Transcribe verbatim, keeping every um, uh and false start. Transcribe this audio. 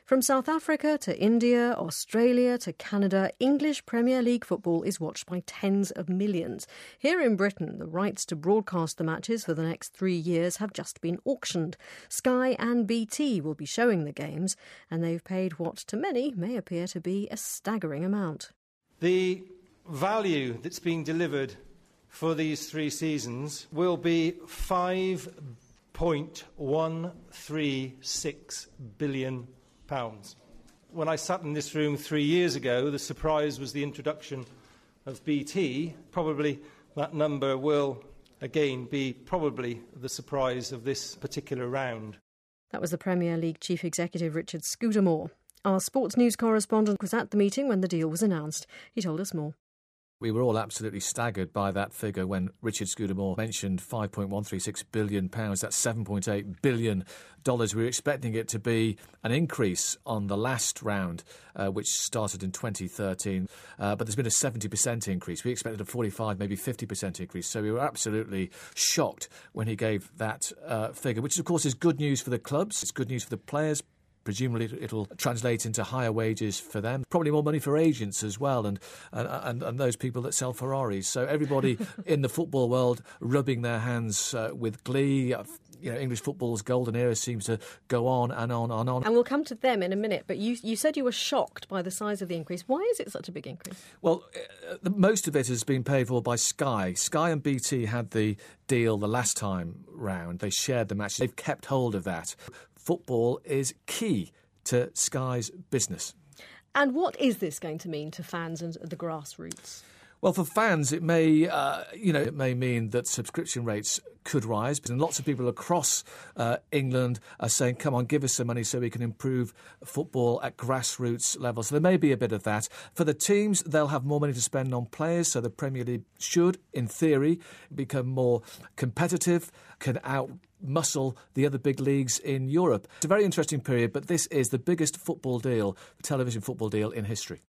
From South Africa to India, Australia to Canada, English Premier League football is watched by tens of millions. Here in Britain, the rights to broadcast the matches for the next three years have just been auctioned. Sky and B T will be showing the games, and they've paid what to many may appear to be a staggering amount. The value that's being delivered for these three seasons will be five point one three six billion pounds. When I sat in this room three years ago, the surprise was the introduction of B T. Probably that number will again be probably the surprise of this particular round. That was the Premier League Chief Executive Richard Scudamore. Our sports news correspondent was at the meeting when the deal was announced. He told us more. We were all absolutely staggered by that figure when Richard Scudamore mentioned five point one three six billion pounds. That's seven point eight billion dollars. We were expecting it to be an increase on the last round, uh, which started in twenty thirteen. Uh, but there's been a seventy percent increase. We expected a forty-five, maybe fifty percent increase. So we were absolutely shocked when he gave that uh, figure, which, of course, is good news for the clubs. It's good news for the players. Presumably it'll translate into higher wages for them, probably more money for agents as well, and and, and those people that sell Ferraris. So everybody in the football world rubbing their hands uh, with glee. You know, English football's golden era seems to go on and on and on. And we'll come to them in a minute, but you you said you were shocked by the size of the increase. Why is it such a big increase? Well, uh, most of it has been paid for by Sky. Sky and B T had the deal the last time round. They shared the match. They've kept hold of that. Football is key to Sky's business. And what is this going to mean to fans and the grassroots? Well, for fans, it may, uh, you know, it may mean that subscription rates could rise. And lots of people across uh, England are saying, come on, give us some money so we can improve football at grassroots level. So there may be a bit of that. For the teams, they'll have more money to spend on players. So the Premier League should, in theory, become more competitive, can out muscle the other big leagues in Europe. It's a very interesting period, but this is the biggest football deal, television football deal in history.